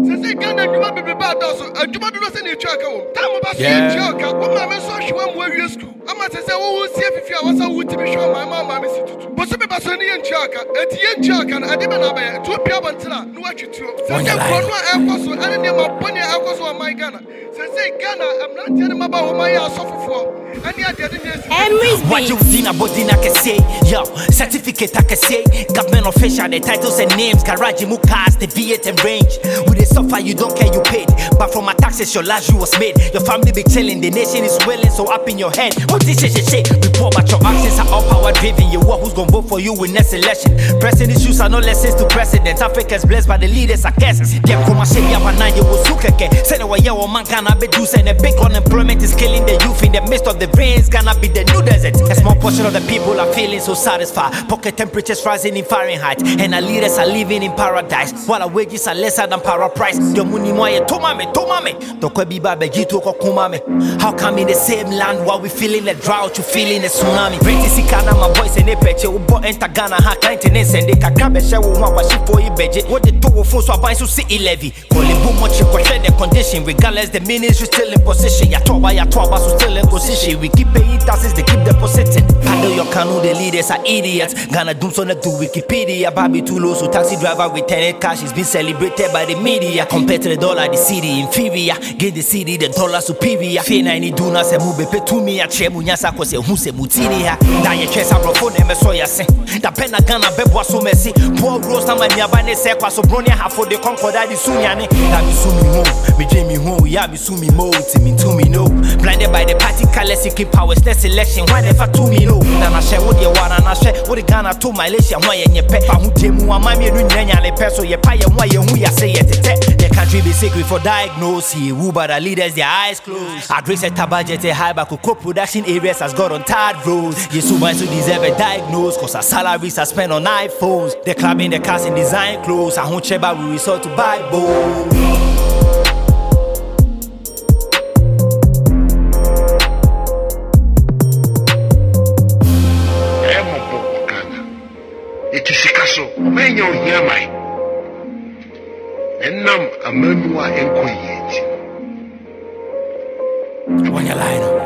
Say Ghana, you might be bad also. You might not send you track home. Time about Joker. What my man saw she went where you school. I must say, oh, see if you was a wood to be sure my mama is it. But some people are and Joker, and the young Joker, and I didn't have a 2 p.m. until I know what you do. So I can't go I didn't my bunny alcohol on my Ghana. Say Ghana, I'm not telling them about my ass suffer for. And yet, what you dinner, but dinner can say, yo, certificate I can say, government official, the titles and names, garage, cars, the V8 and range. With the suffer, you don't care, you paid. But from my taxes, your life you was made. Your family be chilling, the nation is willing, so up in your head. What this is shit? Report, but your actions are all power driven. You what who's gonna vote for you in next election? Pressing issues are no lessons to presidents. Africans blessed by the leaders, I guess. Them come and say, yeah, but now you will sook again. Say, no, yeah, man, Ghana be juice, and the big unemployment is killing the youth in the midst of the rains. Gonna be the new desert. A small portion of the people are feeling so satisfied. Pocket temperatures rising in Fahrenheit, and our leaders are living in paradise, while our wages are lesser than para price. Your money moye tomame. Tokwe biba beji toko kumame. How come in the same land while we feeling the drought, you feeling the tsunami? Briti sikana my boys and peche ubo enter Ghana ha kaintene sende kakabe she wo wa shi for ibeje. What the two fun so aban so see levy. Calling boom much the condition regardless the ministry still in position. Ya toba so still in position. We keep paying taxes, they keep depositing. Handle your canoe, the leaders are idiots. Ghana doom so not do Wikipedia. Baby too low, so taxi driver returning cash is being celebrated by the media. Compared to the dollar, the city inferior. Get the city, the dollar superior. Fena any do not say move pay to me. A chemunya sako se who se mutini ha. Da ye chesa brofo ne me so ya se. Da pena Ghana bebo so messy. Poor rose na mania bane se kwa so bronya ha for the concord that is sunyane. Da mi sumi mo, me dreamy home, ya mi sumi mo, me to me no. Blinded by the party colors, seeking powers, next election, why never to me no. Nana share what you want, and I share what the Ghana to my lation, why and your pet, who temu, and my mirror, and a person, your pie, and why you say it. The country be secret for diagnosis, who but the leaders, their eyes closed. I agree set a budget, a high back, co-production areas has got on tired roads. Yes, who wants to deserve a diagnose, cause our salaries are spent on iPhones. The club in the cast in design clothes, I won't check, but we resort to buy both. When you hear my and numb a memoir and quiet. When you're lying.